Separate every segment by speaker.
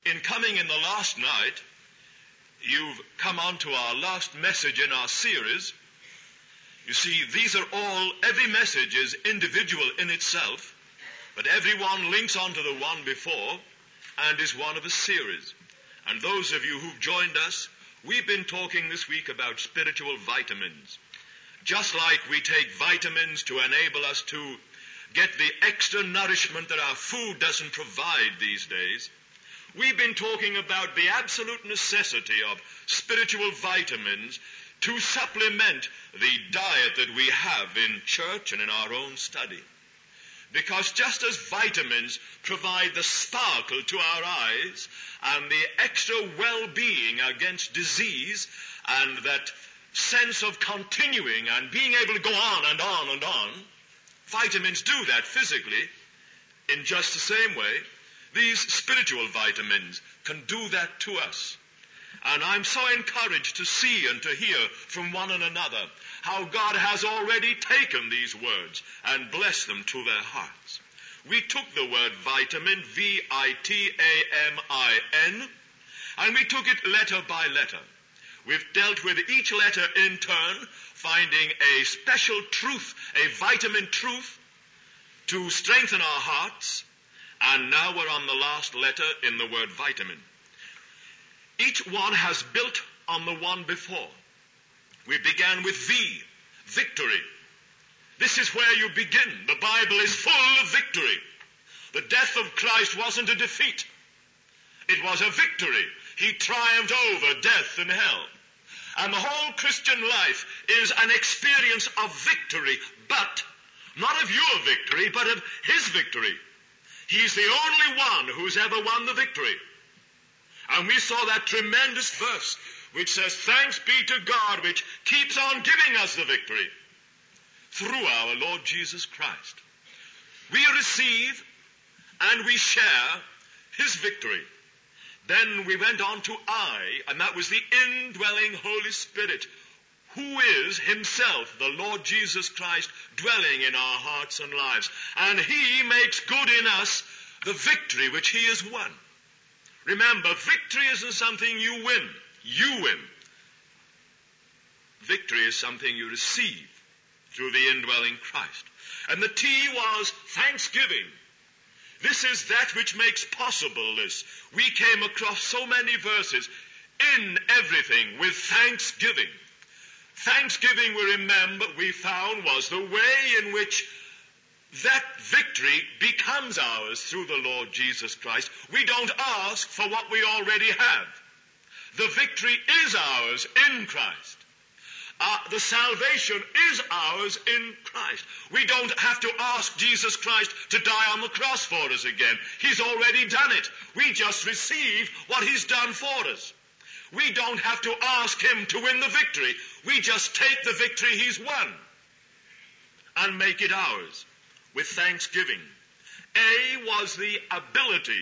Speaker 1: in coming in the last night, you've come on to our last message in our series. You see, every message is individual in itself, but every one links onto the one before and is one of a series. And those of you who've joined us, we've been talking this week about spiritual vitamins. Just like we take vitamins to enable us to get the extra nourishment that our food doesn't provide these days, we've been talking about the absolute necessity of spiritual vitamins to supplement the diet that we have in church and in our own study. Because just as vitamins provide the sparkle to our eyes and the extra well-being against disease and that sense of continuing and being able to go on and on and on, vitamins do that physically. In just the same way, these spiritual vitamins can do that to us. And I'm so encouraged to see and to hear from one another how God has already taken these words and blessed them to their hearts. We took the word vitamin, V-I-T-A-M-I-N, and we took it letter by letter. We've dealt with each letter in turn, finding a special truth, a vitamin truth, to strengthen our hearts. And now we're on the last letter in the word vitamin. Each one has built on the one before. We began with V, victory. This is where you begin. The Bible is full of victory. The death of Christ wasn't a defeat. It was a victory. He triumphed over death and hell. And the whole Christian life is an experience of victory, but not of your victory, but of His victory. He's the only one who's ever won the victory. And we saw that tremendous verse which says, "Thanks be to God which keeps on giving us the victory through our Lord Jesus Christ." We receive and we share His victory. Then we went on to I, and that was the indwelling Holy Spirit, who is Himself, the Lord Jesus Christ, dwelling in our hearts and lives. And He makes good in us the victory which He has won. Remember, victory isn't something you win. You win. Victory is something you receive through the indwelling Christ. And the T was thanksgiving. This is that which makes possible this. We came across so many verses in everything with thanksgiving. Thanksgiving, we found, was the way in which that victory becomes ours through the Lord Jesus Christ. We don't ask for what we already have. The victory is ours in Christ. The salvation is ours in Christ. We don't have to ask Jesus Christ to die on the cross for us again. He's already done it. We just receive what He's done for us. We don't have to ask Him to win the victory. We just take the victory He's won and make it ours with thanksgiving. A was the ability.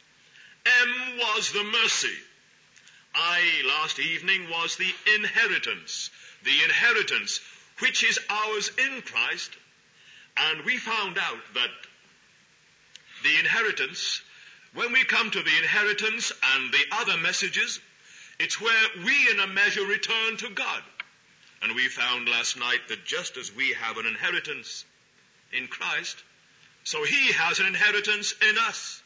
Speaker 1: M was the mercy. I, last evening, was the inheritance. The inheritance which is ours in Christ. And we found out that the inheritance, when we come to the inheritance and the other messages, it's where we in a measure return to God. And we found last night that just as we have an inheritance in Christ, so He has an inheritance in us.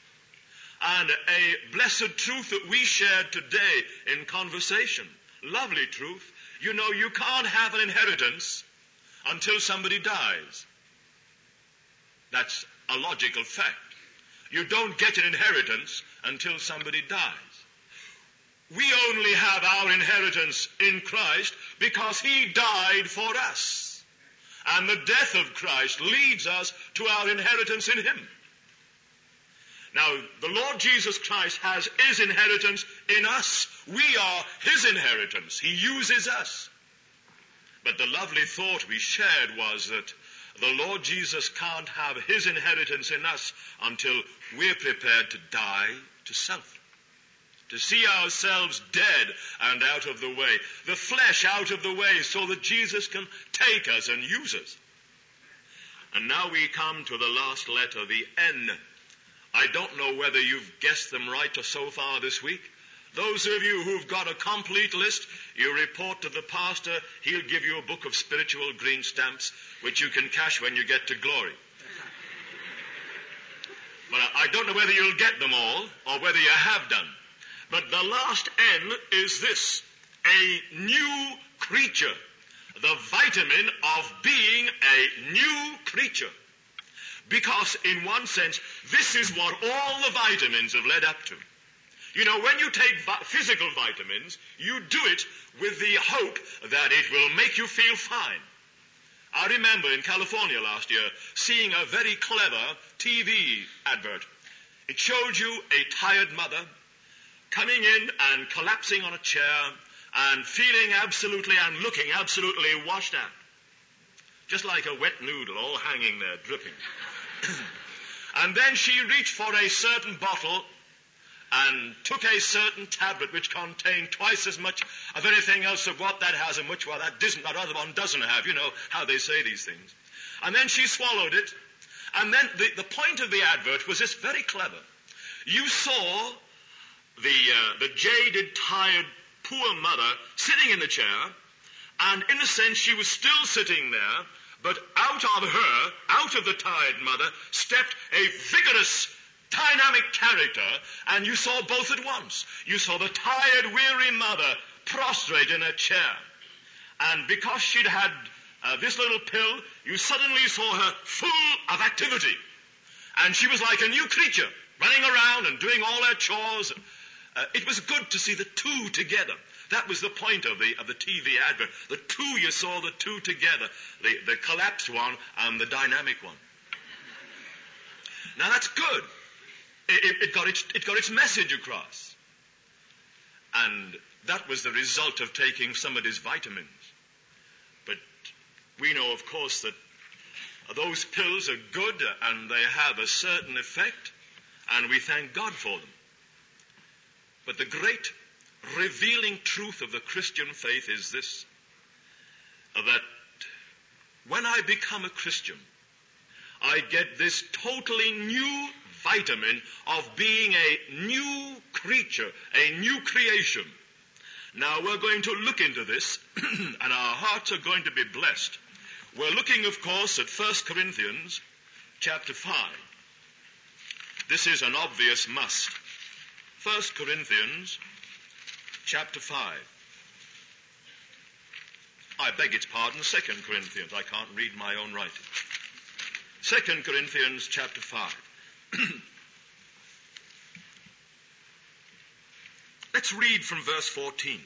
Speaker 1: And a blessed truth that we shared today in conversation, lovely truth. You know, you can't have an inheritance until somebody dies. That's a logical fact. You don't get an inheritance until somebody dies. We only have our inheritance in Christ because He died for us. And the death of Christ leads us to our inheritance in Him. Now, the Lord Jesus Christ has His inheritance in us. We are His inheritance. He uses us. But the lovely thought we shared was that the Lord Jesus can't have His inheritance in us until we're prepared to die to self. To see ourselves dead and out of the way. The flesh out of the way so that Jesus can take us and use us. And now we come to the last letter, the N. I don't know whether you've guessed them right or so far this week. Those of you who've got a complete list, you report to the pastor. He'll give you a book of spiritual green stamps, which you can cash when you get to glory. But I don't know whether you'll get them all or whether you have done. But the last N is this: a new creature. The vitamin of being a new creature. Because in one sense, this is what all the vitamins have led up to. You know, when you take physical vitamins, you do it with the hope that it will make you feel fine. I remember in California last year seeing a very clever TV advert. It showed you a tired mother coming in and collapsing on a chair and feeling absolutely and looking absolutely washed out. Just like a wet noodle all hanging there, dripping. And then she reached for a certain bottle and took a certain tablet which contained twice as much of everything else of what that has and which one that other one doesn't have. You know how they say these things. And then she swallowed it. And then the point of the advert was this very clever. You saw the jaded, tired, poor mother sitting in the chair, and in a sense she was still sitting there, but out of the tired mother, stepped a vigorous, dynamic character, and you saw both at once. You saw the tired, weary mother prostrate in a chair. And because she'd had this little pill, you suddenly saw her full of activity. And she was like a new creature, running around and doing all her chores. It was good to see the two together. That was the point of the TV advert. The two, you saw the two together. The collapsed one and the dynamic one. Now that's good. It got its message across. And that was the result of taking somebody's vitamins. But we know, of course, that those pills are good and they have a certain effect, and we thank God for them. But the great revealing truth of the Christian faith is this: that when I become a Christian, I get this totally new vitamin of being a new creature, a new creation. Now we're going to look into this, and our hearts are going to be blessed. We're looking, of course, at 1 Corinthians chapter 5. This is an obvious must. 1 Corinthians chapter 5. I beg its pardon, 2 Corinthians. I can't read my own writing. 2 Corinthians chapter 5. Let's read from verse 14.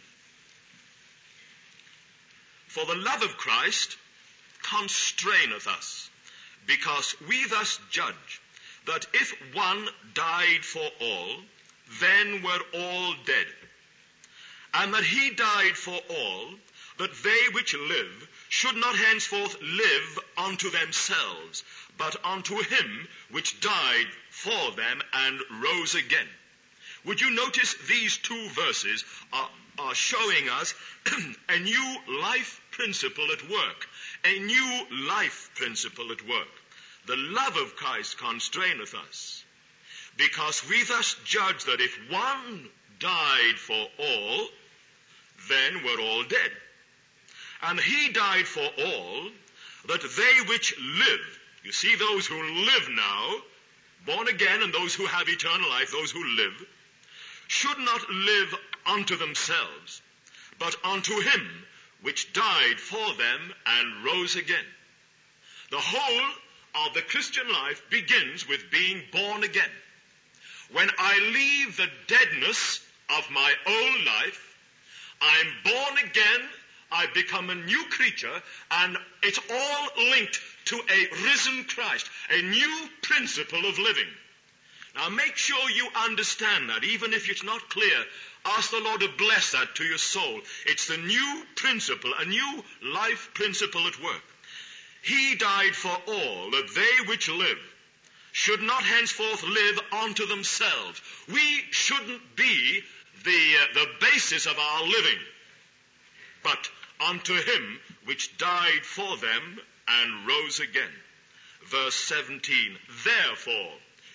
Speaker 1: For the love of Christ constraineth us, because we thus judge that if one died for all, then were all dead. And that he died for all, that they which live should not henceforth live unto themselves, but unto him which died for them and rose again. Would you notice these two verses are showing us a new life principle at work. A new life principle at work. The love of Christ constraineth us, because we thus judge that if one died for all, then were all dead. And he died for all, that they which live, you see those who live now, born again, and those who have eternal life, those who live, should not live unto themselves, but unto him which died for them and rose again. The whole of the Christian life begins with being born again. When I leave the deadness of my old life, I'm born again, I become a new creature, and it's all linked to a risen Christ, a new principle of living. Now make sure you understand that, even if it's not clear. Ask the Lord to bless that to your soul. It's the new principle, a new life principle at work. He died for all, that they which live should not henceforth live unto themselves. We shouldn't be the basis of our living, but unto him which died for them and rose again. Verse 17, therefore,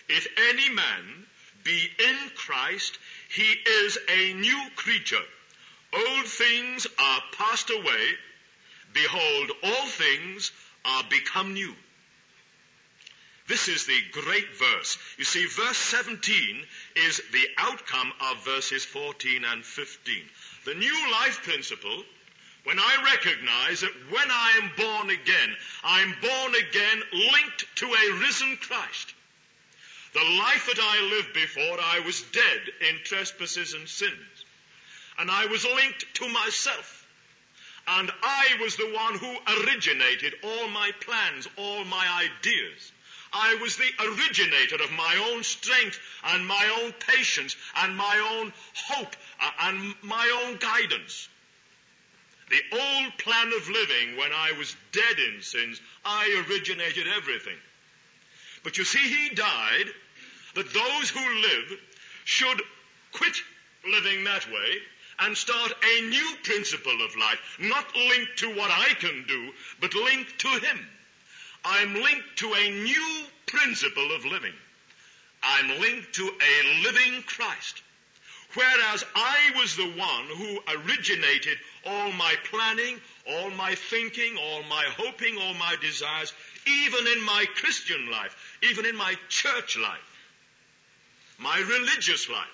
Speaker 1: if any man be in Christ, he is a new creature. Old things are passed away. Behold, all things are become new. This is the great verse. You see, verse 17 is the outcome of verses 14 and 15. The new life principle, when I recognize that when I am born again, I'm born again linked to a risen Christ. The life that I lived before, I was dead in trespasses and sins. And I was linked to myself. And I was the one who originated all my plans, all my ideas. I was the originator of my own strength and my own patience and my own hope and my own guidance. The old plan of living, when I was dead in sins, I originated everything. But you see, he died that those who live should quit living that way and start a new principle of life, not linked to what I can do, but linked to him. I'm linked to a new principle of living. I'm linked to a living Christ. Whereas I was the one who originated all my planning, all my thinking, all my hoping, all my desires, even in my Christian life, even in my church life, my religious life.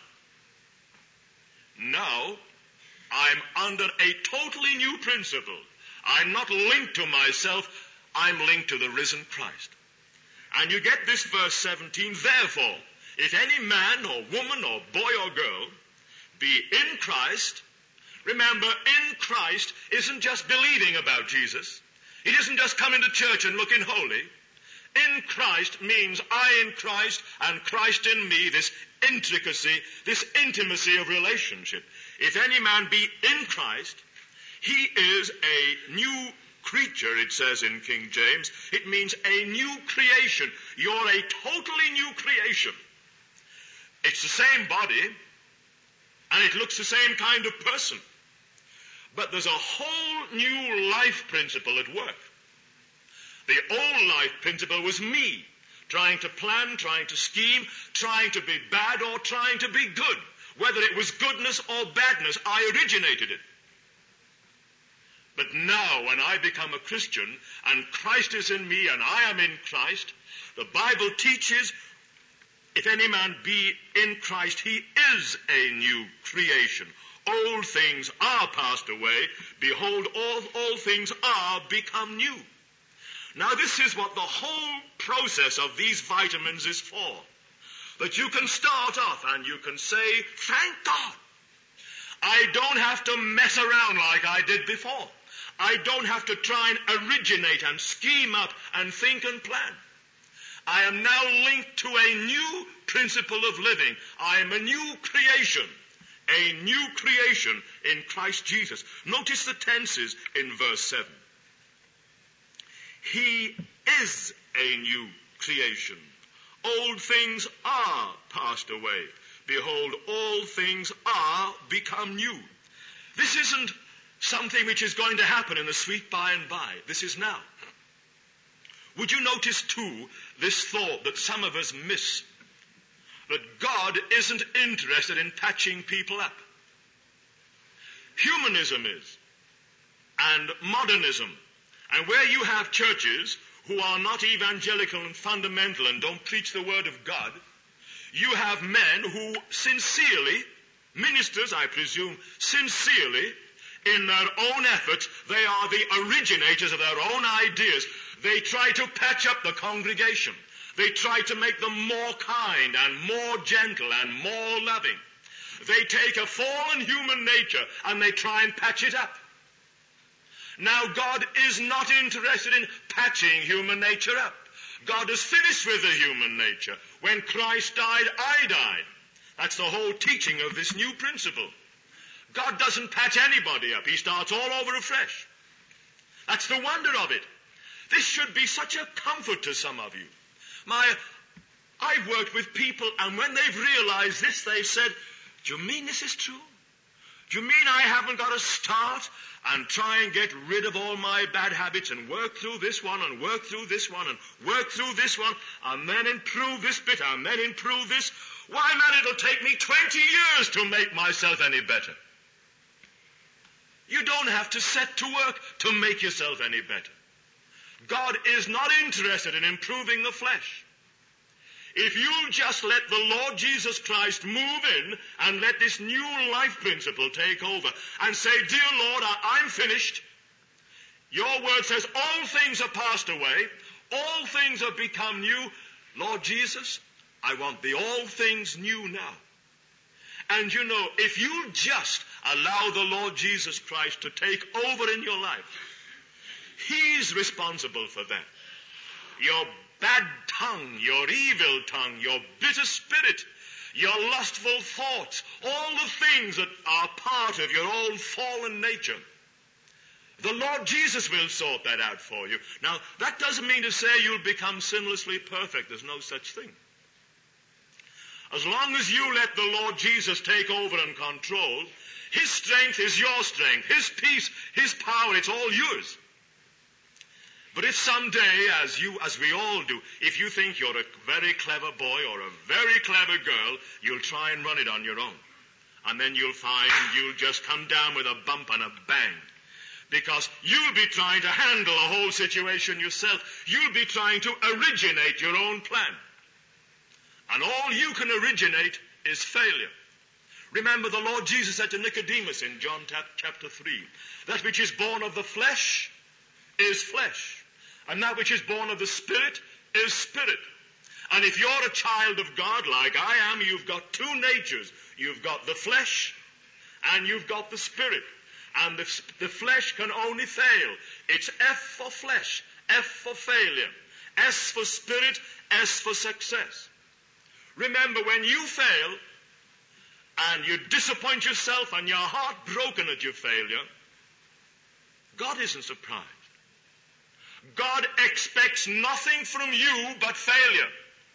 Speaker 1: Now, I'm under a totally new principle. I'm not linked to myself, I'm linked to the risen Christ. And you get this verse 17, therefore, if any man or woman or boy or girl be in Christ, remember, in Christ isn't just believing about Jesus. It isn't just coming to church and looking holy. In Christ means I in Christ and Christ in me, this intricacy, this intimacy of relationship. If any man be in Christ, he is a new creature, it says in King James. It means a new creation. You're a totally new creation. It's the same body, and it looks the same kind of person. But there's a whole new life principle at work. The old life principle was me, trying to plan, trying to scheme, trying to be bad or trying to be good. Whether it was goodness or badness, I originated it. But now, when I become a Christian, and Christ is in me, and I am in Christ, the Bible teaches, if any man be in Christ, he is a new creation. Old things are passed away. Behold, all things are become new. Now, this is what the whole process of these vitamins is for. That you can start off and you can say, thank God, I don't have to mess around like I did before. I don't have to try and originate and scheme up and think and plan. I am now linked to a new principle of living. I am a new creation in Christ Jesus. Notice the tenses in verse 7. He is a new creation. Old things are passed away. Behold, all things are become new. This isn't something which is going to happen in the sweet by and by. This is now. Would you notice, too, this thought that some of us miss? That God isn't interested in patching people up. Humanism is. And modernism. And where you have churches who are not evangelical and fundamental and don't preach the word of God, you have men who sincerely, ministers, I presume, sincerely, in their own efforts, they are the originators of their own ideas. They try to patch up the congregation. They try to make them more kind and more gentle and more loving. They take a fallen human nature and they try and patch it up. Now, God is not interested in patching human nature up. God is finished with the human nature. When Christ died, I died. That's the whole teaching of this new principle. God doesn't patch anybody up. He starts all over afresh. That's the wonder of it. This should be such a comfort to some of you. I've worked with people, and when they've realized this, they've said, do you mean this is true? Do you mean I haven't got to start and try and get rid of all my bad habits and work through this one and work through this one and work through this one and then improve this bit and then improve this? Why, man, it'll take me 20 years to make myself any better. You don't have to set to work to make yourself any better. God is not interested in improving the flesh. If you'll just let the Lord Jesus Christ move in and let this new life principle take over and say, dear Lord, I'm finished. Your word says all things are passed away. All things have become new. Lord Jesus, I want the all things new now. And you know, if you just allow the Lord Jesus Christ to take over in your life, He's responsible for that. Your bad tongue, your evil tongue, your bitter spirit, your lustful thoughts, all the things that are part of your old fallen nature. The Lord Jesus will sort that out for you. Now, that doesn't mean to say you'll become sinlessly perfect. There's no such thing. As long as you let the Lord Jesus take over and control, His strength is your strength. His peace, His power, it's all yours. But if someday, as we all do, if you think you're a very clever boy or a very clever girl, you'll try and run it on your own. And then you'll find you'll just come down with a bump and a bang. Because you'll be trying to handle a whole situation yourself. You'll be trying to originate your own plan. And all you can originate is failure. Remember, the Lord Jesus said to Nicodemus in John chapter 3, that which is born of the flesh is flesh. And that which is born of the Spirit is spirit. And if you're a child of God like I am, you've got two natures. You've got the flesh and you've got the spirit. And the flesh can only fail. It's F for flesh, F for failure, S for spirit, S for success. Remember, when you fail and you disappoint yourself and you're heartbroken at your failure, God isn't surprised. God expects nothing from you but failure.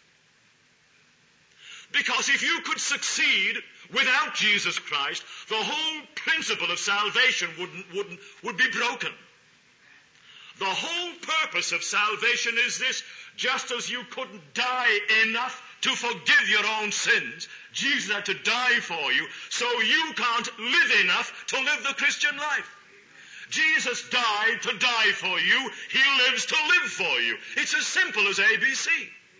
Speaker 1: Because if you could succeed without Jesus Christ, the whole principle of salvation would be broken. The whole purpose of salvation is this: just as you couldn't die enough to forgive your own sins, Jesus had to die for you, so you can't live enough to live the Christian life. Jesus died to die for you. He lives to live for you. It's as simple as ABC.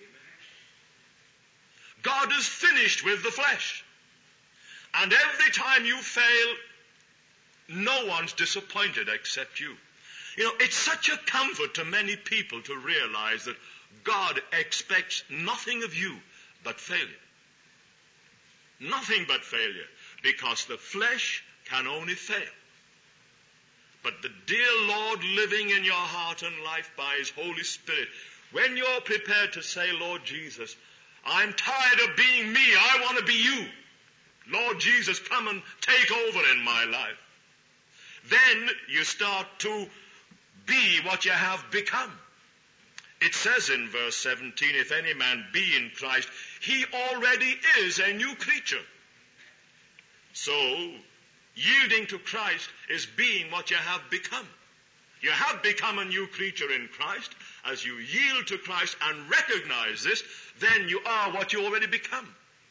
Speaker 1: God is finished with the flesh. And every time you fail, no one's disappointed except you. You know, it's such a comfort to many people to realize that God expects nothing of you but failure. Nothing but failure. Because the flesh can only fail. But the dear Lord living in your heart and life by His Holy Spirit, when you're prepared to say, Lord Jesus, I'm tired of being me, I want to be you. Lord Jesus, come and take over in my life. Then you start to be what you have become. It says in verse 17, if any man be in Christ, he already is a new creature. So, yielding to Christ is being what you have become. You have become a new creature in Christ. As you yield to Christ and recognize this, then you are what you already become.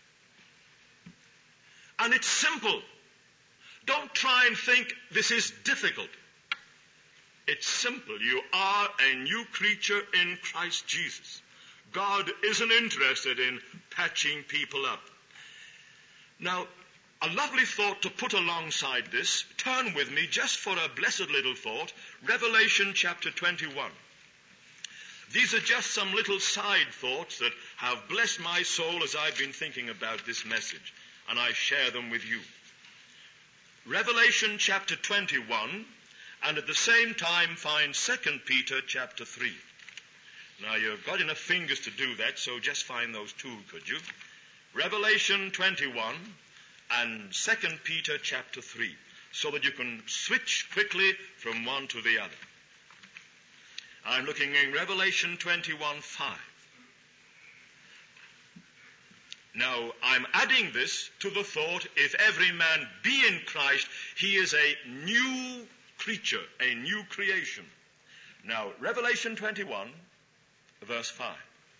Speaker 1: And it's simple. Don't try and think this is difficult. It's simple. You are a new creature in Christ Jesus. God isn't interested in patching people up. Now, a lovely thought to put alongside this, turn with me just for a blessed little thought, Revelation chapter 21. These are just some little side thoughts that have blessed my soul as I've been thinking about this message, and I share them with you. Revelation chapter 21, and at the same time find 2 Peter chapter 3. Now, you've got enough fingers to do that, so just find those two, could you? Revelation 21 and 2 Peter chapter 3, so that you can switch quickly from one to the other. I'm looking in Revelation 21:5. Now, I'm adding this to the thought, if every man be in Christ, he is a new creature, a new creation. Now, Revelation 21, verse 5.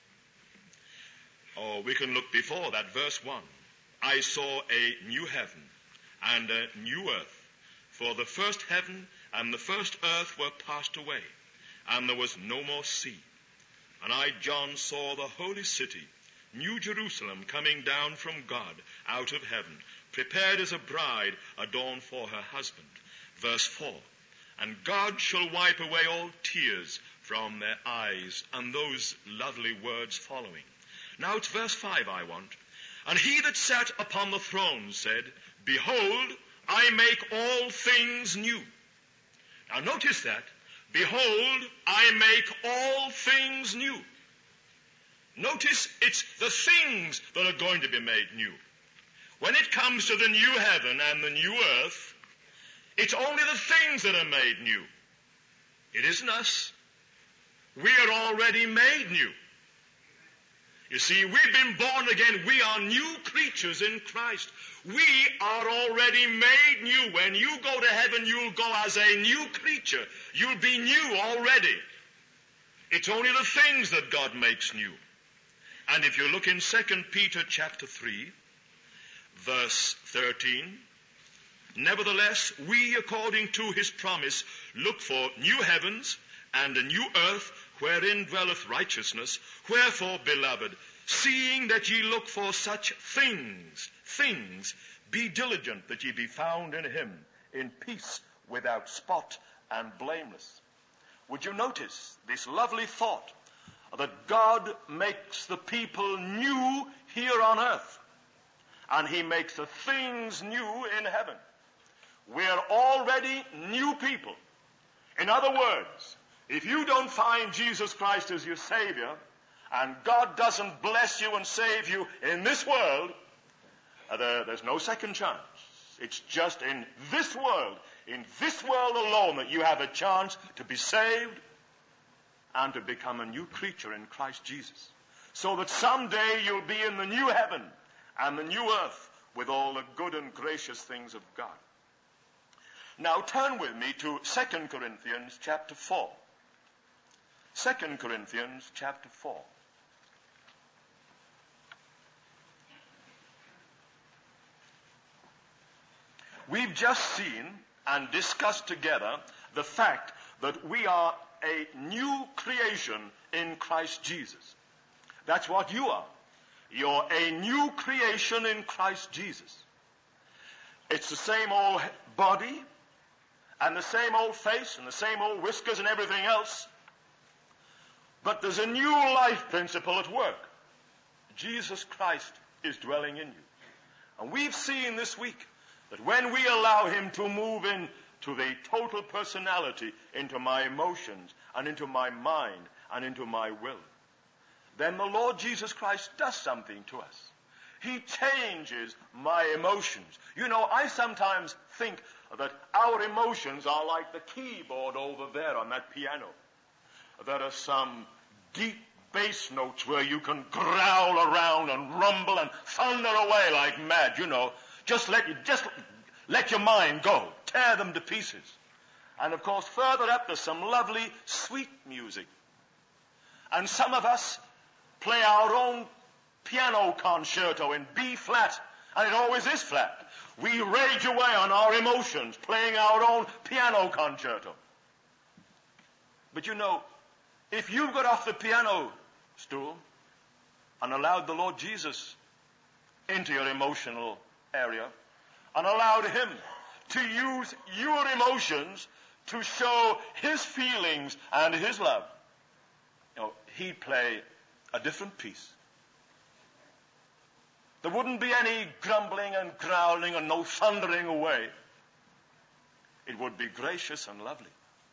Speaker 1: Or we can look before that, verse 1. I saw a new heaven and a new earth, for the first heaven and the first earth were passed away, and there was no more sea. And I, John, saw the holy city, New Jerusalem, coming down from God out of heaven, prepared as a bride adorned for her husband. Verse 4. And God shall wipe away all tears from their eyes, and those lovely words following. Now it's verse 5 I want. And he that sat upon the throne said, Behold, I make all things new. Now notice that. Behold, I make all things new. Notice it's the things that are going to be made new. When it comes to the new heaven and the new earth, it's only the things that are made new. It isn't us. We are already made new. You see, we've been born again. We are new creatures in Christ. We are already made new. When you go to heaven, you'll go as a new creature. You'll be new already. It's only the things that God makes new. And if you look in 2 Peter chapter 3, verse 13, nevertheless, we, according to his promise, look for new heavens and a new earth, wherein dwelleth righteousness. Wherefore, beloved, seeing that ye look for such things, be diligent that ye be found in him, in peace, without spot and blameless. Would you notice this lovely thought that God makes the people new here on earth, and he makes the things new in heaven? We're already new people. In other words, if you don't find Jesus Christ as your Savior, and God doesn't bless you and save you in this world, there's no second chance. It's just in this world alone, that you have a chance to be saved and to become a new creature in Christ Jesus. So that someday you'll be in the new heaven and the new earth with all the good and gracious things of God. Now turn with me to 2 Corinthians chapter 4. 2 Corinthians chapter 4. We've just seen and discussed together the fact that we are a new creation in Christ Jesus. That's what you are. You're a new creation in Christ Jesus. It's the same old body and the same old face and the same old whiskers and everything else. But there's a new life principle at work. Jesus Christ is dwelling in you. And we've seen this week that when we allow him to move into the total personality, into my emotions and into my mind and into my will, then the Lord Jesus Christ does something to us. He changes my emotions. You know, I sometimes think that our emotions are like the keyboard over there on that piano. There are some deep bass notes where you can growl around and rumble and thunder away like mad, you know. Just let your mind go. Tear them to pieces. And of course, further up, there's some lovely, sweet music. And some of us play our own piano concerto in B flat, and it always is flat. We rage away on our emotions, playing our own piano concerto. But you know, if you got off the piano stool and allowed the Lord Jesus into your emotional area and allowed him to use your emotions to show his feelings and his love, you know, he'd play a different piece. There wouldn't be any grumbling and growling and no thundering away. It would be gracious and lovely.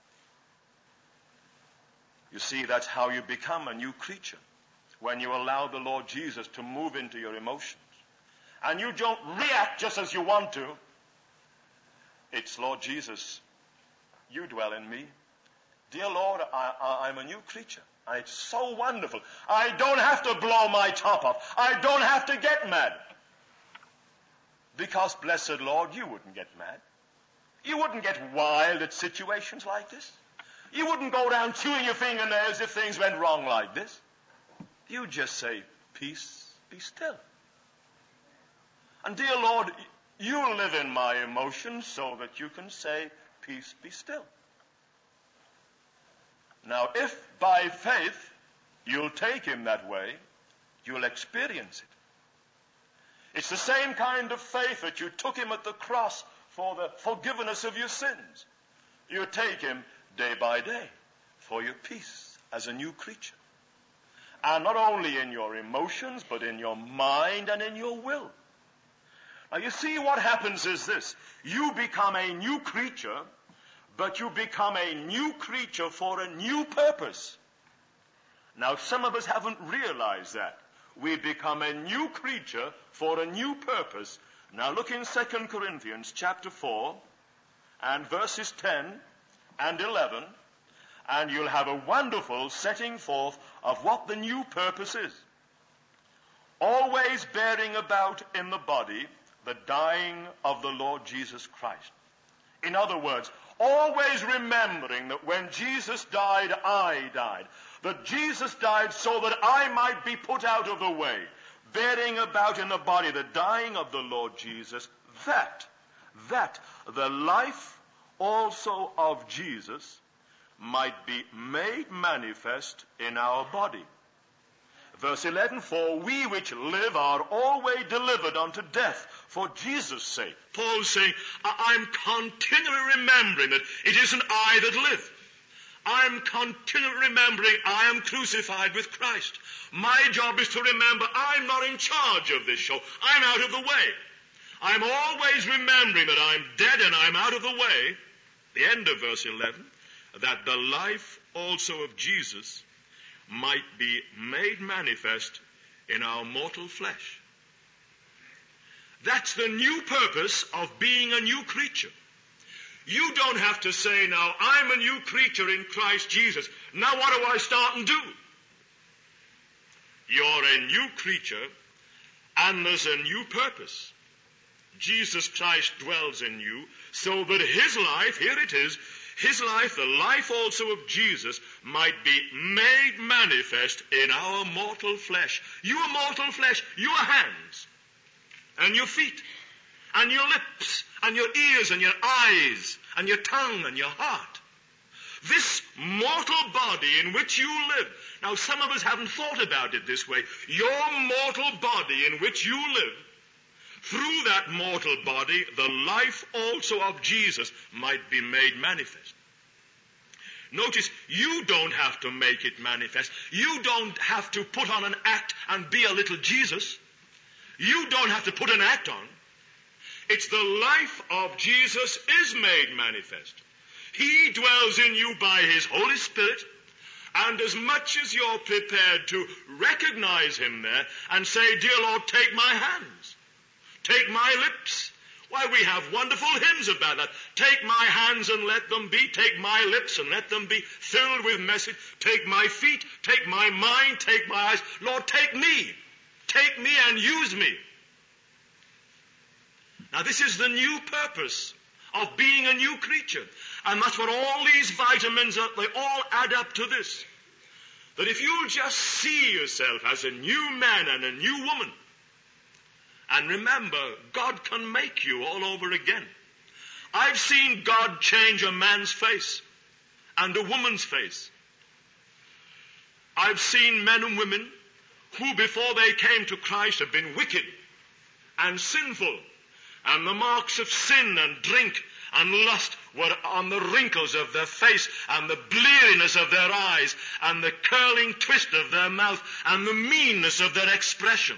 Speaker 1: You see, that's how you become a new creature, when you allow the Lord Jesus to move into your emotions. And you don't react just as you want to. It's, Lord Jesus, you dwell in me. Dear Lord, I'm a new creature.
Speaker 2: And it's so wonderful. I don't have to blow my top off. I don't have to get mad. Because, blessed Lord, you wouldn't get mad. You wouldn't get wild at situations like this. You wouldn't go down chewing your fingernails if things went wrong like this. You just say, peace, be still. And dear Lord, you live in my emotions so that you can say, peace, be still. Now, if by faith you'll take him that way, you'll experience it. It's the same kind of faith that you took him at the cross for the forgiveness of your sins. You take him day by day for your peace as a new creature. And not only in your emotions, but in your mind and in your will. Now you see, what happens is this. You become a new creature, but you become a new creature for a new purpose. Now some of us haven't realized that. We become a new creature for a new purpose. Now look in 2 Corinthians chapter 4 and verses 10 and 11, and you'll have a wonderful setting forth of what the new purpose is. Always bearing about in the body the dying of the Lord Jesus Christ. In other words, always remembering that when Jesus died, I died. That Jesus died so that I might be put out of the way. Bearing about in the body the dying of the Lord Jesus, that the life also of Jesus might be made manifest in our body. Verse 11, for we which live are always delivered unto death for Jesus' sake.
Speaker 1: Paul's saying, I'm continually remembering that it isn't I that live. I'm continually remembering I am crucified with Christ. My job is to remember I'm not in charge of this show. I'm out of the way. I'm always remembering that I'm dead and I'm out of the way. The end of verse 11, that the life also of Jesus might be made manifest in our mortal flesh. That's the new purpose of being a new creature. You don't have to say, now, I'm a new creature in Christ Jesus. Now what do I start and do? You're a new creature, and there's a new purpose. Jesus Christ dwells in you, so that his life, here it is, his life, the life also of Jesus, might be made manifest in our mortal flesh. Your mortal flesh, your hands, and your feet, and your lips, and your ears, and your eyes, and your tongue, and your heart. This mortal body in which you live. Now, some of us haven't thought about it this way. Your mortal body in which you live, through that mortal body, the life also of Jesus might be made manifest. Notice, you don't have to make it manifest. You don't have to put on an act and be a little Jesus. You don't have to put an act on. It's the life of Jesus is made manifest. He dwells in you by his Holy Spirit, and as much as you're prepared to recognize him there and say, dear Lord, take my hands, take my lips. Why, we have wonderful hymns about that. Take my hands and let them be. Take my lips and let them be filled with message. Take my feet. Take my mind. Take my eyes. Lord, take me. Take me and use me. Now, this is the new purpose of being a new creature. And that's what all these vitamins are. They all add up to this. That if you'll just see yourself as a new man and a new woman, and remember, God can make you all over again. I've seen God change a man's face and a woman's face. I've seen men and women who before they came to Christ have been wicked and sinful, and the marks of sin and drink and lust were on the wrinkles of their face and the bleariness of their eyes and the curling twist of their mouth and the meanness of their expression.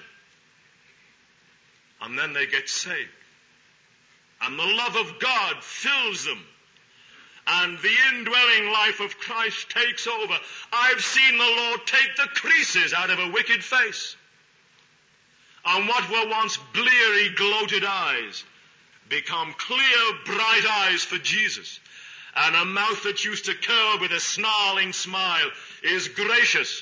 Speaker 1: And then they get saved. And the love of God fills them. And the indwelling life of Christ takes over. I've seen the Lord take the creases out of a wicked face. And what were once bleary, gloated eyes become clear, bright eyes for Jesus. and a mouth that used to curl with a snarling smile is gracious.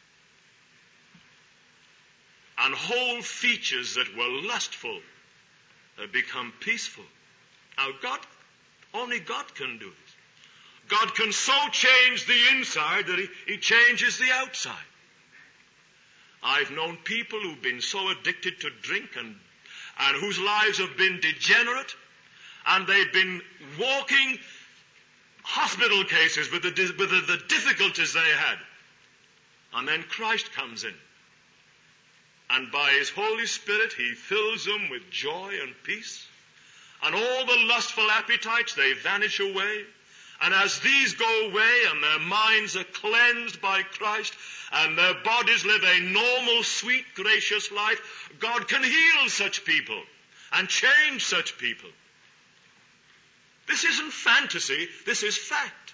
Speaker 1: And whole features that were lustful have become peaceful. Now only God can do this. God can so change the inside that he changes the outside. I've known people who've been so addicted to drink and whose lives have been degenerate, and they've been walking hospital cases with the difficulties they had. And then Christ comes in. And by His Holy Spirit, He fills them with joy and peace. And all the lustful appetites, they vanish away. And as these go away and their minds are cleansed by Christ and their bodies live a normal, sweet, gracious life, God can heal such people and change such people. This isn't fantasy, this is fact.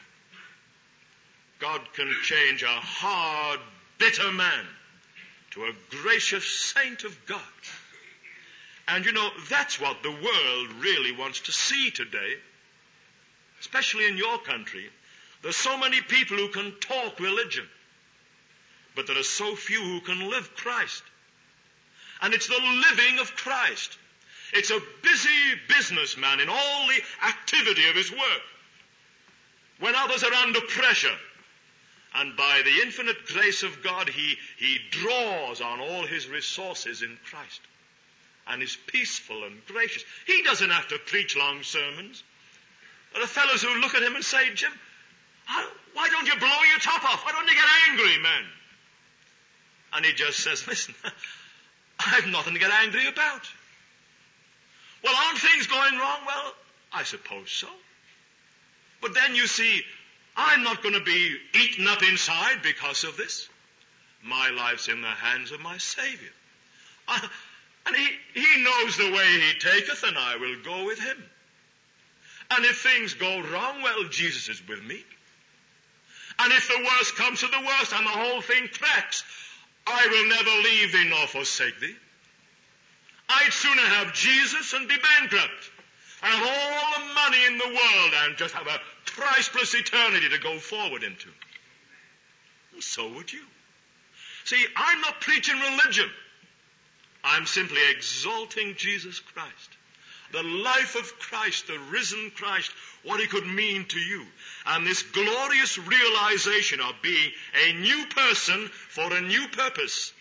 Speaker 1: God can change a hard, bitter man to a gracious saint of God. And that's what the world really wants to see today, especially in your country. There's so many people who can talk religion, but there are so few who can live Christ. And it's the living of Christ. It's a busy businessman in all the activity of his work. When others are under pressure, and by the infinite grace of God, he draws on all his resources in Christ and is peaceful and gracious. He doesn't have to preach long sermons. There are fellows who look at him and say, Jim, why don't you blow your top off? Why don't you get angry, man? And he just says, listen, I've nothing to get angry about. Well, aren't things going wrong? Well, I suppose so. But then you see, I'm not going to be eaten up inside because of this. My life's in the hands of my Savior. And he knows the way He taketh, and I will go with Him. And if things go wrong, well, Jesus is with me. And if the worst comes to the worst and the whole thing cracks, I will never leave thee nor forsake thee. I'd sooner have Jesus and be bankrupt, and have all the money in the world and just have a priceless eternity to go forward into. And so would you. See, I'm not preaching religion. I'm simply exalting Jesus Christ. The life of Christ, the risen Christ, what He could mean to you. And this glorious realization of being a new person for a new purpose.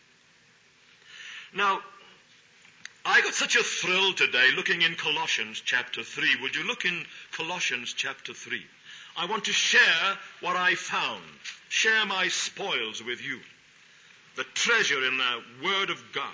Speaker 1: Now, I got such a thrill today looking in Colossians chapter 3. Would you look in Colossians chapter 3? I want to share what I found, share my spoils with you, the treasure in the Word of God.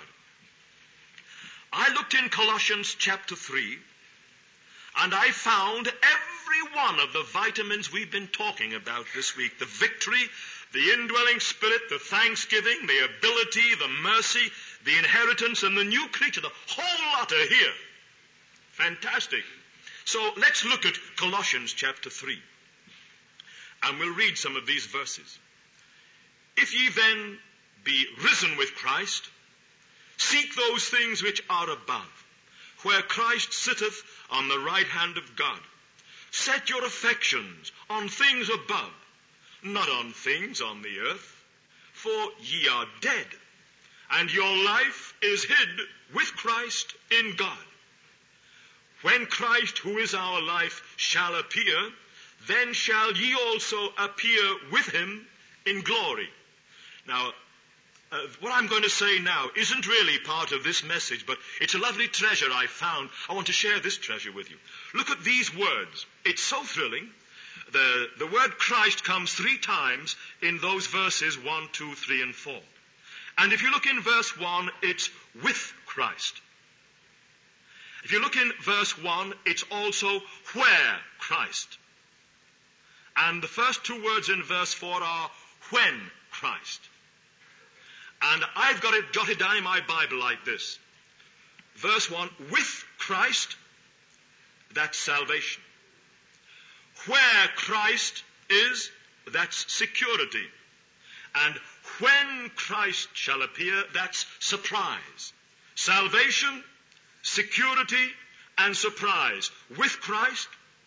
Speaker 1: I looked in Colossians chapter 3, and I found every one of the vitamins we've been talking about this week. The victory, the indwelling spirit, the thanksgiving, the ability, the mercy, the inheritance, and the new creature. The whole lot are here. Fantastic. So let's look at Colossians chapter 3. And we'll read some of these verses. If ye then be risen with Christ, seek those things which are above, where Christ sitteth on the right hand of God. Set your affections on things above, not on things on the earth. For ye are dead, and your life is hid with Christ in God. When Christ, who is our life, shall appear, then shall ye also appear with Him in glory. Now, what I'm going to say now isn't really part of this message, but it's a lovely treasure I found. I want to share this treasure with you. Look at these words. It's so thrilling. The word Christ comes 3 times in those verses 1, 2, 3, and 4. And if you look in verse 1, it's with Christ. If you look in verse 1, it's also where Christ. And the first 2 words in verse 4 are when Christ. And I've got it jotted down in my Bible like this. Verse 1, with Christ, that's salvation. Where Christ is, that's security. And when Christ shall appear, that's surprise. Salvation, security, and surprise. With Christ,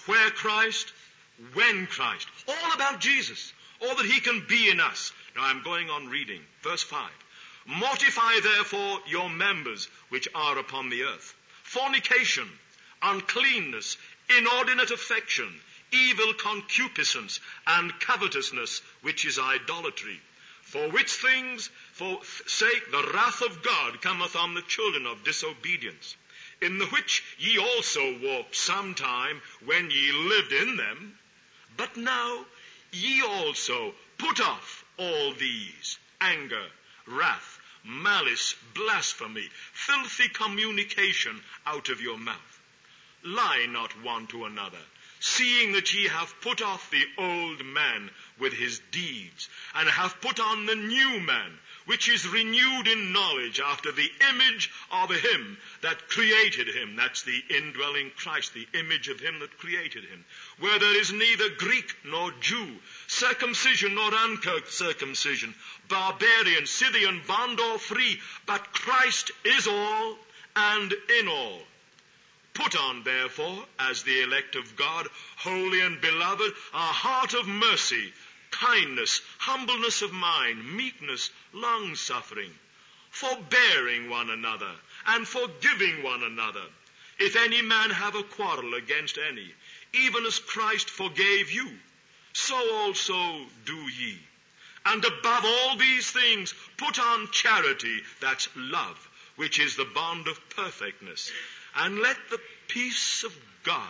Speaker 1: where Christ, when Christ. All about Jesus. All that he can be in us. Now I'm going on reading. Verse 5. Mortify therefore your members which are upon the earth. Fornication, uncleanness, inordinate affection, evil concupiscence, and covetousness, which is idolatry. For which things, for sake, the wrath of God cometh on the children of disobedience, in the which ye also walked sometime when ye lived in them. But now ye also put off all these: anger, wrath, malice, blasphemy, filthy communication out of your mouth. Lie not one to another, seeing that ye have put off the old man with his deeds, and have put on the new man, which is renewed in knowledge after the image of him that created him. That's the indwelling Christ, the image of him that created him. Where there is neither Greek nor Jew, circumcision nor uncircumcision, barbarian, Scythian, bond or free, but Christ is all and in all. Put on, therefore, as the elect of God, holy and beloved, a heart of mercy, kindness, humbleness of mind, meekness, long-suffering, forbearing one another, and forgiving one another. If any man have a quarrel against any, even as Christ forgave you, so also do ye. And above all these things, put on charity, that's love, which is the bond of perfectness. And let the peace of God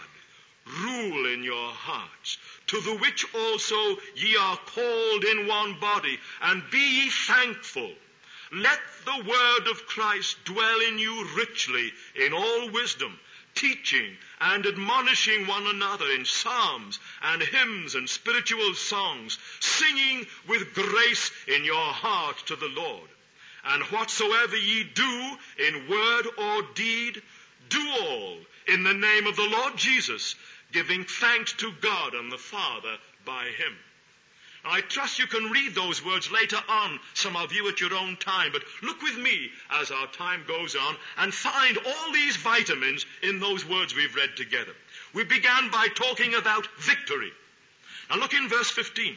Speaker 1: rule in your hearts, to the which also ye are called in one body, and be ye thankful. Let the word of Christ dwell in you richly in all wisdom, teaching and admonishing one another in psalms and hymns and spiritual songs, singing with grace in your heart to the Lord. And whatsoever ye do in word or deed, do all in the name of the Lord Jesus, giving thanks to God and the Father by him. Now, I trust you can read those words later on, some of you at your own time, but look with me as our time goes on and find all these vitamins in those words we've read together. We began by talking about victory. Now look in verse 15.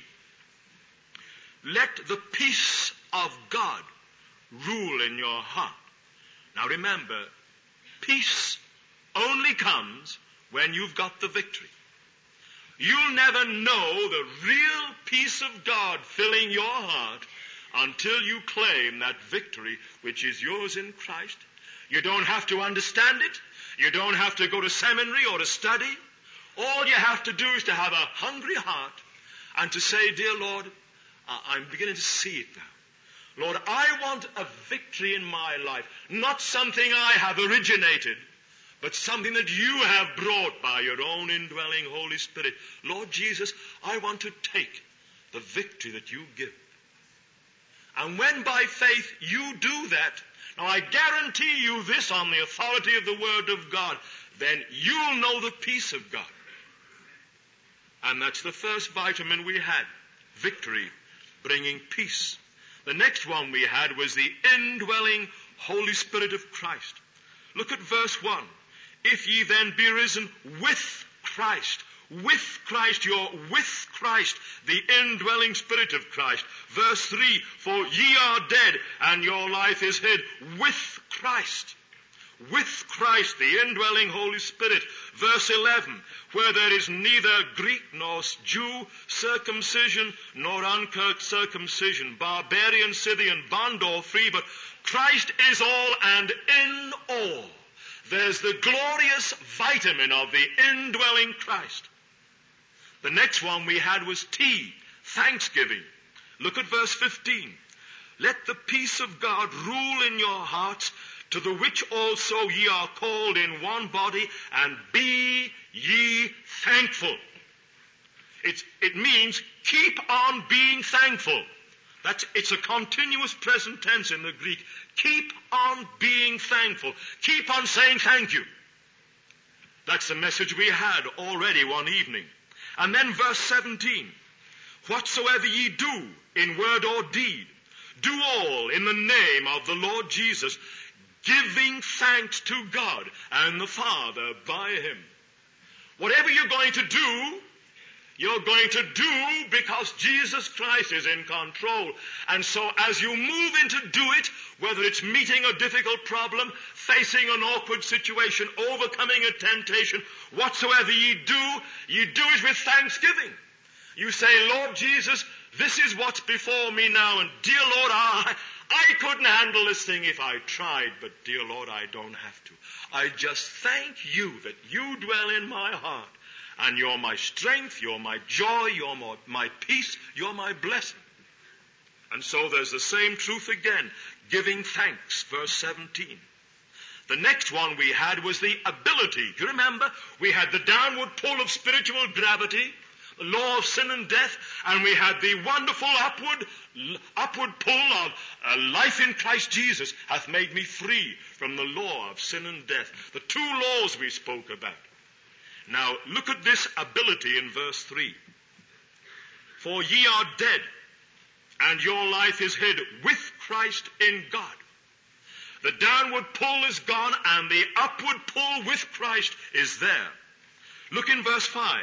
Speaker 1: Let the peace of God rule in your heart. Now remember, peace only comes when you've got the victory. You'll never know the real peace of God filling your heart until you claim that victory which is yours in Christ. You don't have to understand it. You don't have to go to seminary or to study. All you have to do is to have a hungry heart and to say, dear Lord, I'm beginning to see it now. Lord, I want a victory in my life, not something I have originated, but something that you have brought by your own indwelling Holy Spirit. Lord Jesus, I want to take the victory that you give. And when by faith you do that, now I guarantee you this on the authority of the Word of God, then you'll know the peace of God. And that's the first vitamin we had, victory, bringing peace. The next one we had was the indwelling Holy Spirit of Christ. Look at verse 1. If ye then be risen with Christ, you're with Christ, the indwelling Spirit of Christ. Verse 3, for ye are dead, and your life is hid with Christ. With Christ, the indwelling Holy Spirit. Verse 11, where there is neither Greek nor Jew, circumcision nor uncircumcision, barbarian, Scythian, bond or free, but Christ is all and in all. There's the glorious vitamin of the indwelling Christ. The next one we had was T, thanksgiving. Look at verse 15. Let the peace of God rule in your hearts, to the which also ye are called in one body, and be ye thankful. It means keep on being thankful. It's a continuous present tense in the Greek. Keep on being thankful. Keep on saying thank you. That's the message we had already one evening. And then verse 17. Whatsoever ye do in word or deed, do all in the name of the Lord Jesus, giving thanks to God and the Father by him. Whatever you're going to do because Jesus Christ is in control. And so as you move in to do it, whether it's meeting a difficult problem, facing an awkward situation, overcoming a temptation, whatsoever ye do it with thanksgiving. You say, Lord Jesus, this is what's before me now, and dear Lord, I couldn't handle this thing if I tried, but dear Lord, I don't have to. I just thank you that you dwell in my heart, and you're my strength, you're my joy, you're my peace, you're my blessing. And so there's the same truth again, giving thanks, verse 17. The next one we had was the ability. Do you remember? We had the downward pull of spiritual gravity, the law of sin and death, and we had the wonderful upward pull of life in Christ Jesus hath made me free from the law of sin and death. The two laws we spoke about. Now, look at this ability in verse 3. For ye are dead, and your life is hid with Christ in God. The downward pull is gone, and the upward pull with Christ is there. Look in verse 5.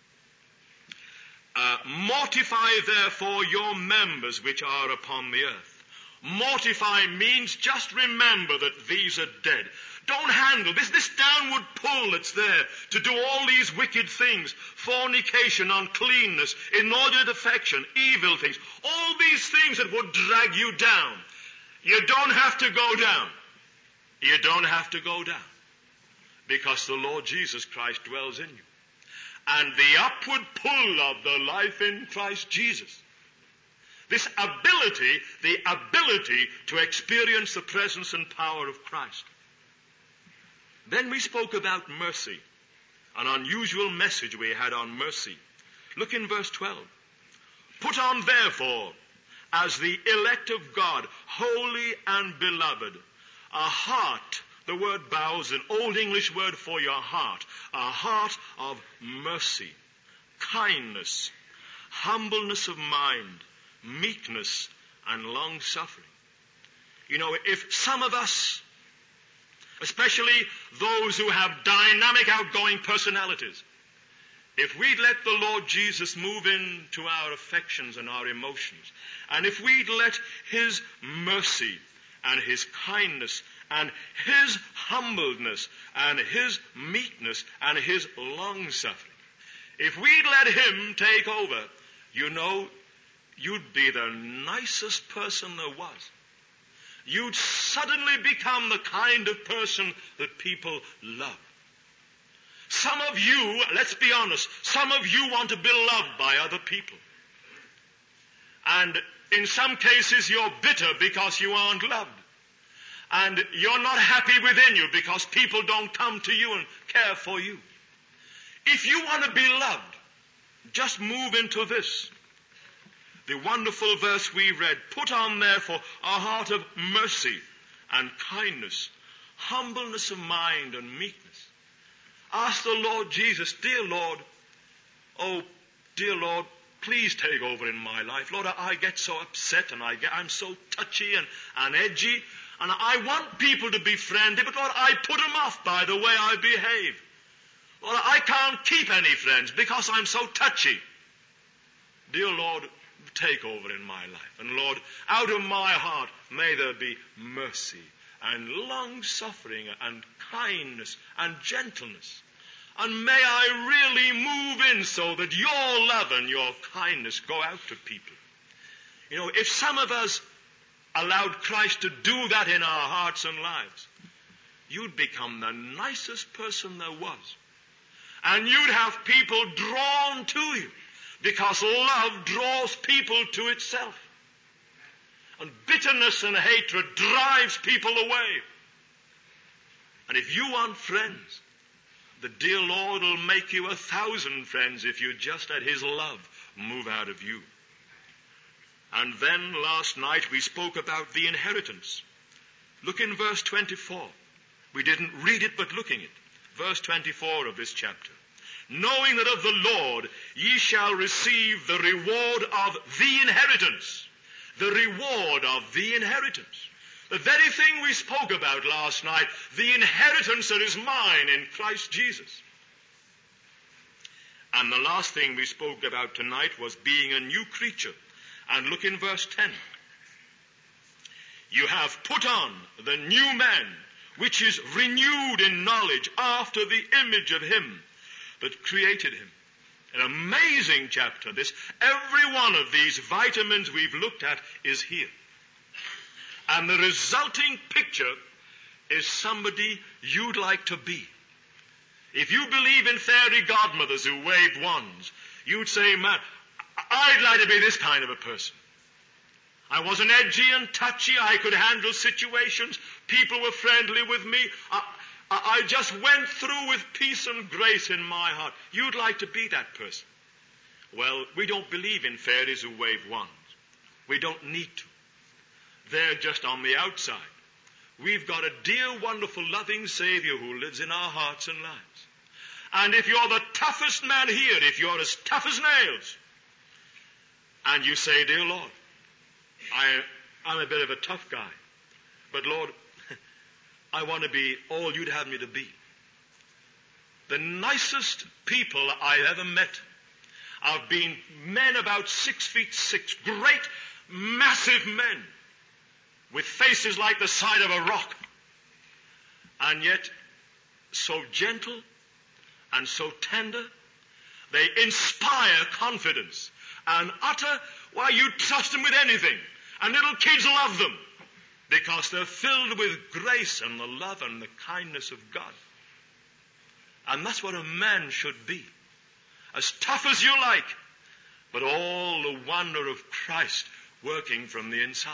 Speaker 1: Mortify therefore your members which are upon the earth. Mortify means just remember that these are dead. Don't handle this downward pull that's there to do all these wicked things, fornication, uncleanness, inordinate affection, evil things, all these things that would drag you down. You don't have to go down. You don't have to go down, because the Lord Jesus Christ dwells in you. And the upward pull of the life in Christ Jesus, this ability, the ability to experience the presence and power of Christ. Then we spoke about mercy, an unusual message we had on mercy. Look in verse 12. Put on therefore, as the elect of God, holy and beloved, a heart. The word bow is an old English word for your heart. A heart of mercy, kindness, humbleness of mind, meekness, and long-suffering. You know, if some of us, especially those who have dynamic, outgoing personalities, if we'd let the Lord Jesus move into our affections and our emotions, and if we'd let His mercy and His kindness and His humbleness and His meekness and His long-suffering, if we'd let Him take over, you know, you'd be the nicest person there was. You'd suddenly become the kind of person that people love. Some of you, let's be honest, some of you want to be loved by other people. And in some cases you're bitter because you aren't loved. And you're not happy within you because people don't come to you and care for you. If you want to be loved, just move into this. The wonderful verse we read, put on therefore a heart of mercy and kindness, humbleness of mind and meekness. Ask the Lord Jesus, dear Lord, oh, dear Lord, please take over in my life. Lord, I get so upset and I'm so touchy and edgy, and I want people to be friendly, but Lord, I put them off by the way I behave. Lord, I can't keep any friends because I'm so touchy. Dear Lord, take over in my life. And Lord, out of my heart may there be mercy and long-suffering and kindness and gentleness. And may I really move in so that your love and your kindness go out to people. You know, if some of us allowed Christ to do that in our hearts and lives, you'd become the nicest person there was. And you'd have people drawn to you, because love draws people to itself. And bitterness and hatred drives people away. And if you want friends, the dear Lord will make you 1,000 friends if you just let His love move out of you. And then last night we spoke about the inheritance. Look in verse 24. We didn't read it, but look in it. Verse 24 of this chapter. Knowing that of the Lord ye shall receive the reward of the inheritance. The reward of the inheritance. The very thing we spoke about last night, the inheritance that is mine in Christ Jesus. And the last thing we spoke about tonight was being a new creature. And look in verse 10. You have put on the new man, which is renewed in knowledge after the image of him that created him. An amazing chapter, this. Every one of these vitamins we've looked at is here. And the resulting picture is somebody you'd like to be. If you believe in fairy godmothers who wave wands, you'd say, man, I'd like to be this kind of a person. I wasn't edgy and touchy. I could handle situations. People were friendly with me. I just went through with peace and grace in my heart. You'd like to be that person. Well, we don't believe in fairies who wave wands. We don't need to. They're just on the outside. We've got a dear, wonderful, loving Savior who lives in our hearts and lives. And if you're the toughest man here, if you're as tough as nails, and you say, dear Lord, I'm a bit of a tough guy, but Lord, I want to be all you'd have me to be. The nicest people I've ever met have been men about 6'6", great, massive men, with faces like the side of a rock, and yet so gentle and so tender. They inspire confidence and utter, why, you trust them with anything. And little kids love them because they're filled with grace and the love and the kindness of God. And that's what a man should be. As tough as you like, but all the wonder of Christ working from the inside.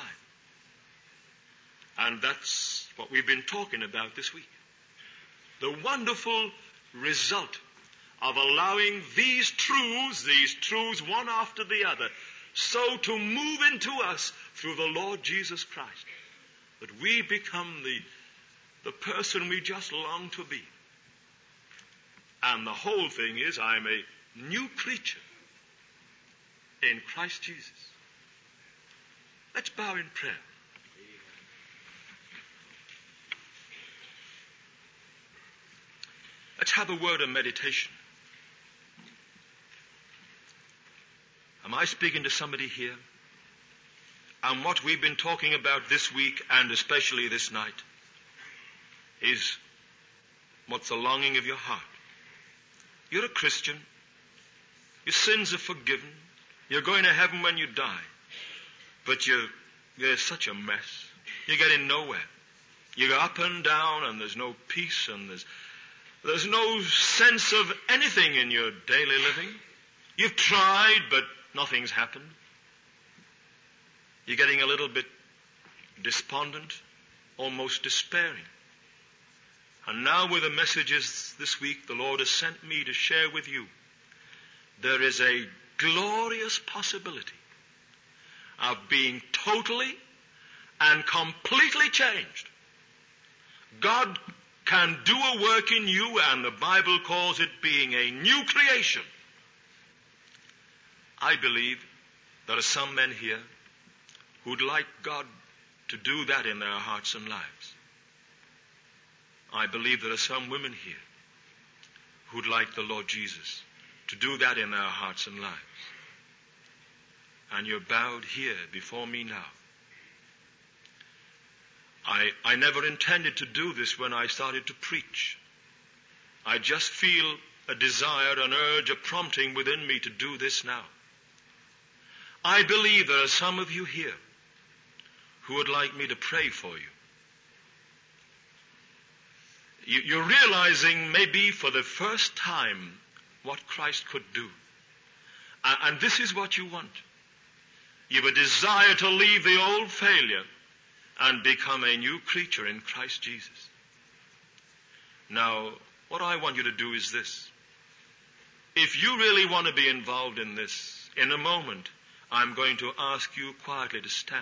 Speaker 1: And that's what we've been talking about this week. The wonderful result of allowing these truths one after the other, so to move into us through the Lord Jesus Christ, that we become the person we just long to be. And the whole thing is, I'm a new creature in Christ Jesus. Let's bow in prayer. Let's have a word of meditation. Am I speaking to somebody here? And what we've been talking about this week, and especially this night, is what's the longing of your heart. You're a Christian. Your sins are forgiven. You're going to heaven when you die. But you're such a mess. You're getting nowhere. You go up and down, and there's no peace, and there's no sense of anything in your daily living. You've tried, but nothing's happened. You're getting a little bit despondent, almost despairing. And now with the messages this week the Lord has sent me to share with you, there is a glorious possibility of being totally and completely changed. God can do a work in you, and the Bible calls it being a new creation. I believe there are some men here who'd like God to do that in their hearts and lives. I believe there are some women here who'd like the Lord Jesus to do that in their hearts and lives. And you're bowed here before me now. I never intended to do this when I started to preach. I just feel a desire, an urge, a prompting within me to do this now. I believe there are some of you here who would like me to pray for you. You're realizing maybe for the first time what Christ could do. And this is what you want. You have a desire to leave the old failure and become a new creature in Christ Jesus. Now, what I want you to do is this. If you really want to be involved in this, in a moment, I'm going to ask you quietly to stand.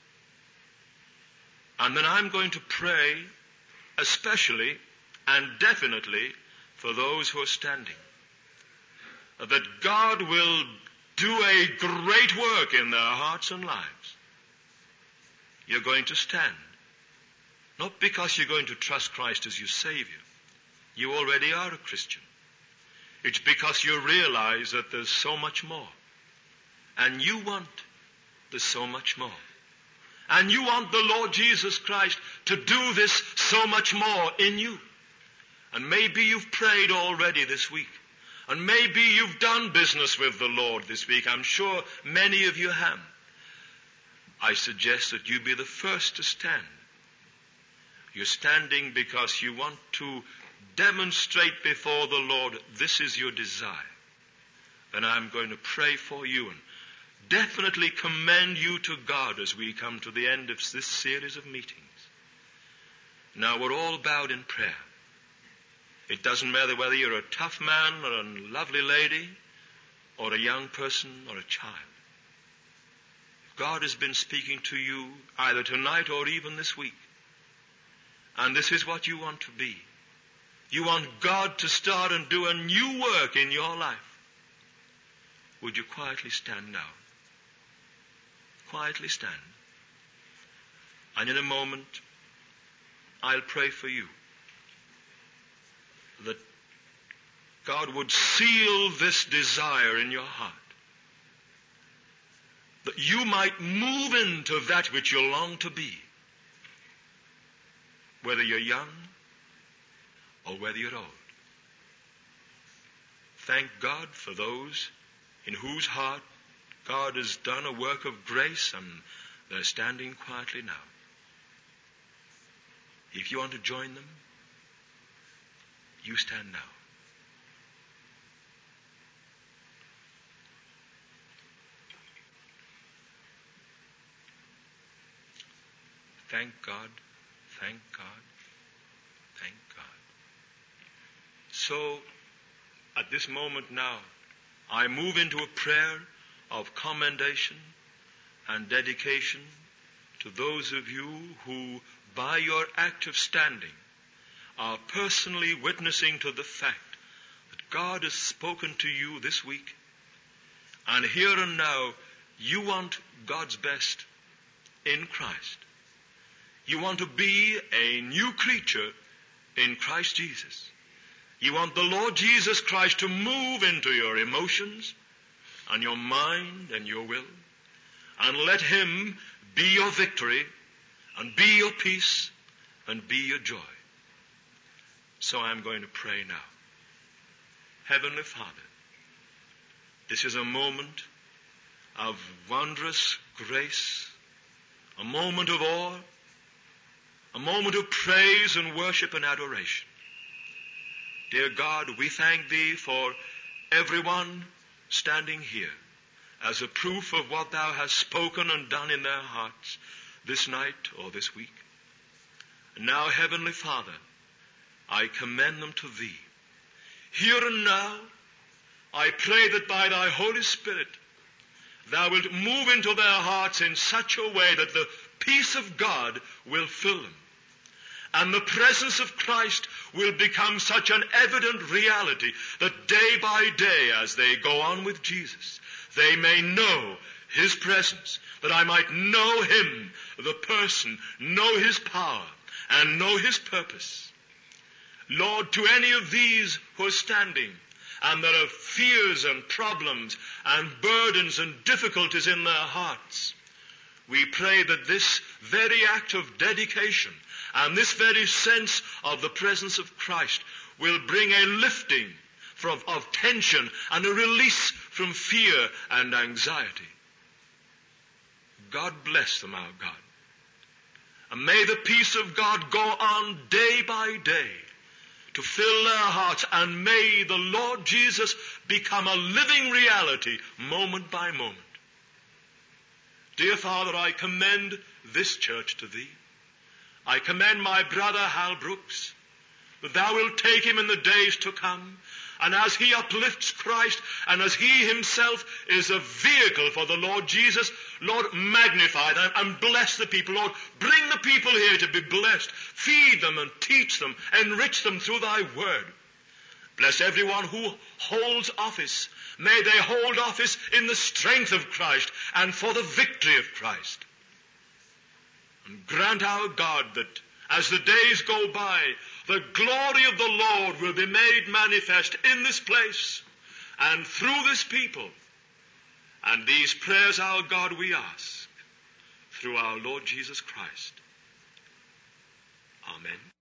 Speaker 1: And then I'm going to pray especially and definitely for those who are standing, that God will do a great work in their hearts and lives. You're going to stand, not because you're going to trust Christ as your Savior. You already are a Christian. It's because you realize that there's so much more. And you want there's so much more. And you want the Lord Jesus Christ to do this so much more in you. And maybe you've prayed already this week. And maybe you've done business with the Lord this week. I'm sure many of you have. I suggest that you be the first to stand. You're standing because you want to demonstrate before the Lord, this is your desire. And I'm going to pray for you and definitely commend you to God as we come to the end of this series of meetings. Now we're all bowed in prayer. It doesn't matter whether you're a tough man or a lovely lady or a young person or a child. God has been speaking to you either tonight or even this week. And this is what you want to be. You want God to start and do a new work in your life. Would you quietly stand now? Quietly stand. And in a moment, I'll pray for you that God would seal this desire in your heart, that you might move into that which you long to be, whether you're young or whether you're old. Thank God for those in whose heart God has done a work of grace, and they're standing quietly now. If you want to join them, you stand now. Thank God, thank God, thank God. So, at this moment now, I move into a prayer of commendation and dedication to those of you who, by your act of standing, are personally witnessing to the fact that God has spoken to you this week, and here and now you want God's best in Christ. You want to be a new creature in Christ Jesus. You want the Lord Jesus Christ to move into your emotions and your mind and your will, and let Him be your victory and be your peace and be your joy. So I'm going to pray now. Heavenly Father, this is a moment of wondrous grace, a moment of awe, a moment of praise and worship and adoration. Dear God, we thank Thee for everyone standing here as a proof of what Thou hast spoken and done in their hearts this night or this week. And now, Heavenly Father, I commend them to Thee. Here and now, I pray that by Thy Holy Spirit, Thou wilt move into their hearts in such a way that the peace of God will fill them, and the presence of Christ will become such an evident reality that day by day, as they go on with Jesus, they may know His presence, that I might know Him, the person, know His power, and know His purpose. Lord, to any of these who are standing, and there are fears and problems and burdens and difficulties in their hearts, we pray that this very act of dedication and this very sense of the presence of Christ will bring a lifting of tension and a release from fear and anxiety. God bless them, our God. And may the peace of God go on day by day to fill their hearts, and may the Lord Jesus become a living reality moment by moment. Dear Father, I commend this church to Thee. I commend my brother Hal Brooks, that Thou wilt take him in the days to come, and as he uplifts Christ, and as he himself is a vehicle for the Lord Jesus, Lord, magnify them and bless the people. Lord, bring the people here to be blessed. Feed them and teach them, enrich them through Thy word. Bless everyone who holds office. May they hold office in the strength of Christ and for the victory of Christ. And grant, our God, that as the days go by, the glory of the Lord will be made manifest in this place and through this people. And these prayers, our God, we ask through our Lord Jesus Christ. Amen.